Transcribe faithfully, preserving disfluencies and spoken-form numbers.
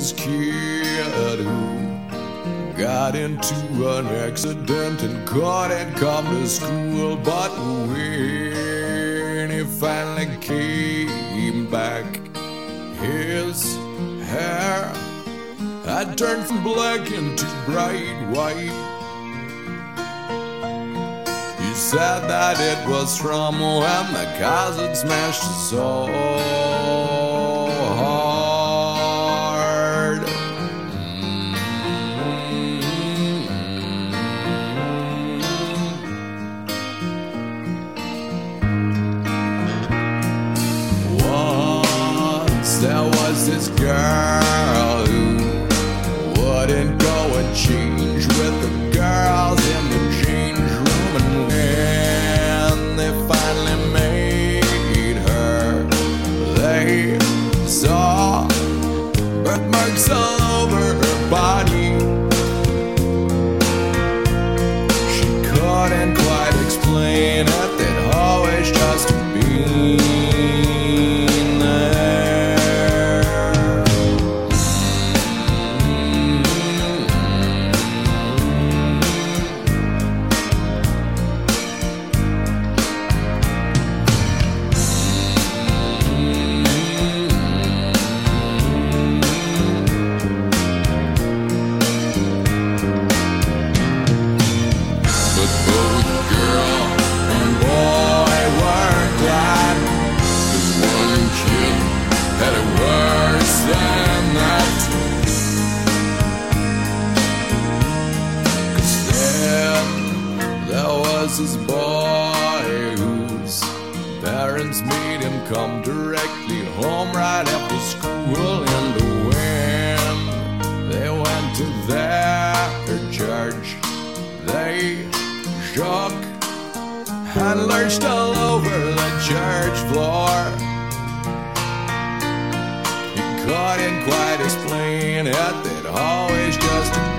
this kid who got into an accident and couldn't come to school. But when he finally came back, his hair had turned from black into bright white. He said that it was from when the cars had smashed his soul hard. Once there was this girl who wouldn't go and change with the girls in the change room, and when they finally made her, they saw birthmarks all over her body. She couldn't quite explain it, they'd always just been there. This boy whose parents made him come directly home right after school, and when they went to their church, they shook and lurched all over the church floor. He couldn't quite explain it, they'd always just